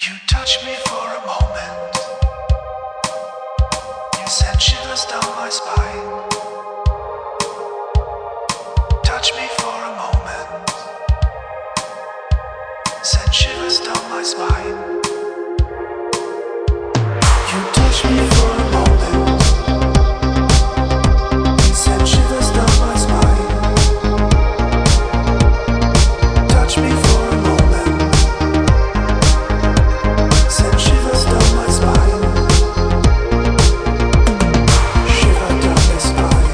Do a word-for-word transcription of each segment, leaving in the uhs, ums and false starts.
You touch me for a moment. You send shivers down my spine. Touch me for a moment. Send shivers down my spine. You touch me for a moment. You send shivers down my spine. Touch me for a moment. Send shivers down my spine. Shiver down my spine.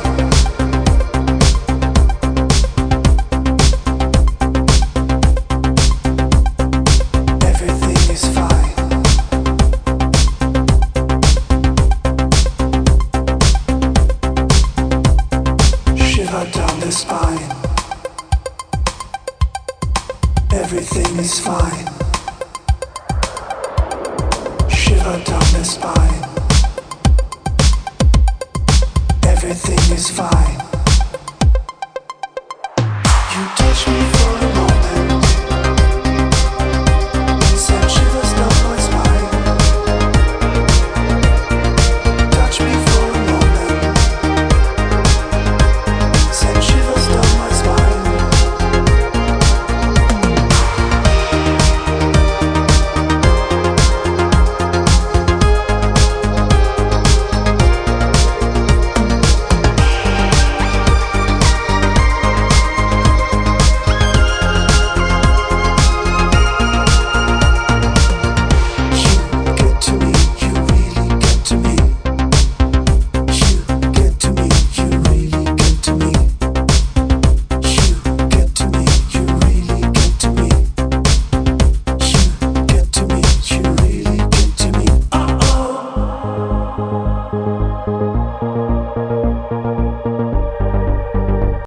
Everything is fine. Shiver down the spine. Everything is fine. Shiver down the spine. Everything is fine.